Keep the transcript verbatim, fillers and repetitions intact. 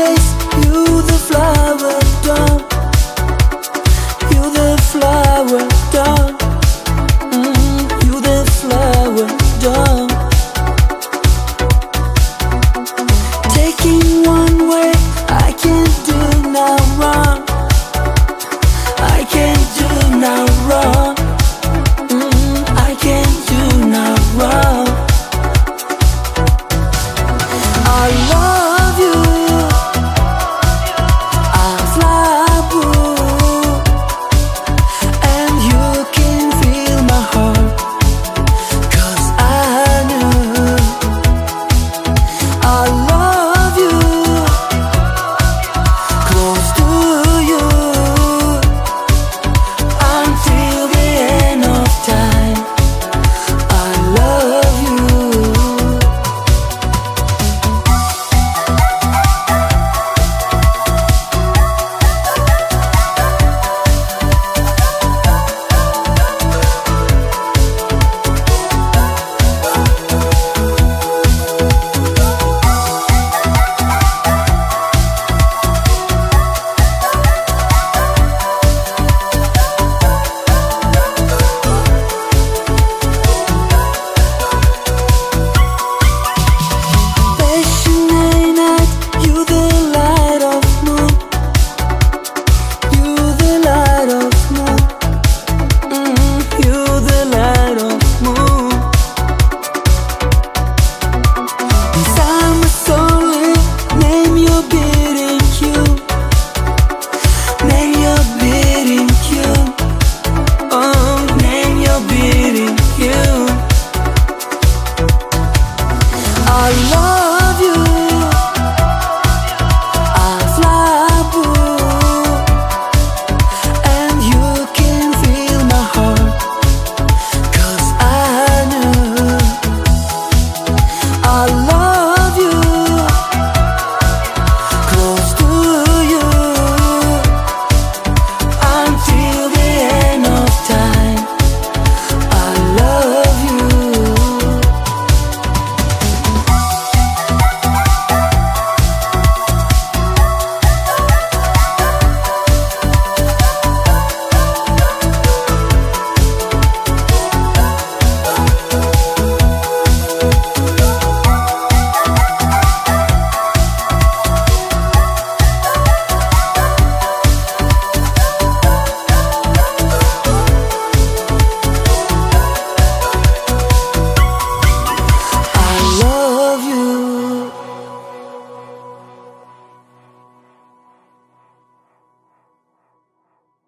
days, you the flower dawn, you the flower dawn, mm, you the flower dawn. Taking one way, I can't do no wrong, I can't do no wrong, mm, I can't do no wrong. I love you, I fly blue, and you can feel my heart, 'cause I knew I love you, close to you, until the end of time. I love you. Passionate night, you the light of moon, you the light of moon, mm, you the light of moon. Summer solid, name your beating tune, name your beating tune, oh, name your beating tune. I love